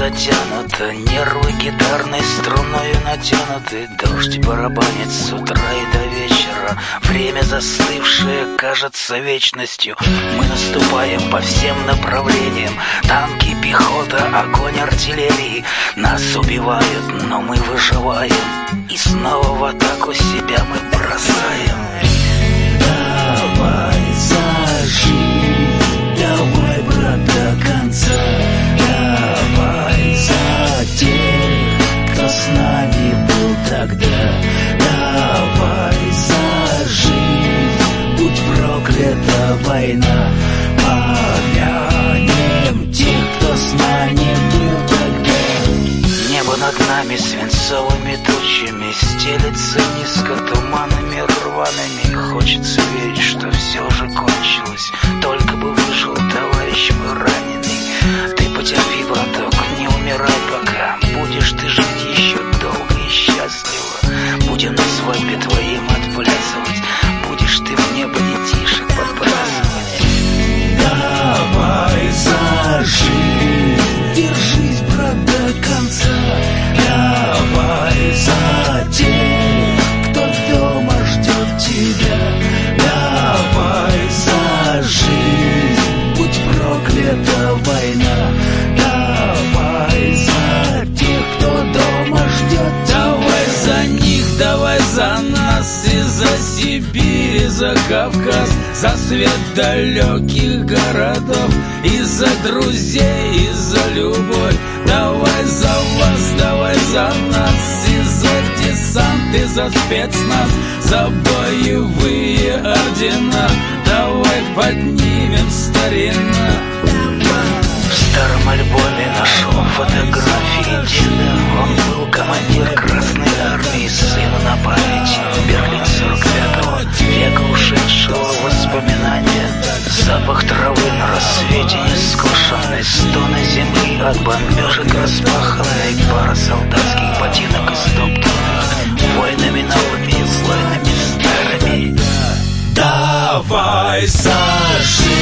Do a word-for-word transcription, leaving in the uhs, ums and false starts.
затянуто, нервы гитарной струною натянуты. Дождь барабанит с утра и до вечера. Время застывшее кажется вечностью. Мы наступаем по всем направлениям. Танки, пехота, огонь артиллерии. Нас убивают, но мы выживаем. И снова в атаку себя мы бросаем. Давай зажги, давай, брат, до конца. Давай за тех, кто с нами был тогда. Давай за жизнь, будь проклята война. Помянем тех, кто с нами был тогда. Небо над нами свинцовыми тучами стелется низко туманами рваными. Хочется верить, что все уже кончилось. Только бы выжил товарищ мой раненый. Ты потерпи, браток, не умирай пока. Будешь ты жить еще долго и счастливо. Будем на свадьбе твоим отплясывать. Будешь ты в небо детишек подбрасывать. Давай зажги, держись, брат, до конца. Давай за тех, кто дома ждет тебя. Давай за жизнь, будь проклята война. Давай за тех, кто дома ждет тебя. Давай за них, давай за нас. И за Сибирь, и за Кавказ, за свет далеких городов. И за друзей, и за любовь. Давай за вас, давай за нас. И за десант, и за спецназ, за боевые ордена. Давай поднимем старина. В старом альбоме нашел фотографии деда. Он был командир Красной Армии, сыну на память. Берлин сорок пятого, века ушедшего воспоминания. Запах травы на рассвете нескошенной, стоны земли от бомбежек распаханной. Пара солдатских ботинок истоптанных войнами новыми, войнами старыми. Давай зажги,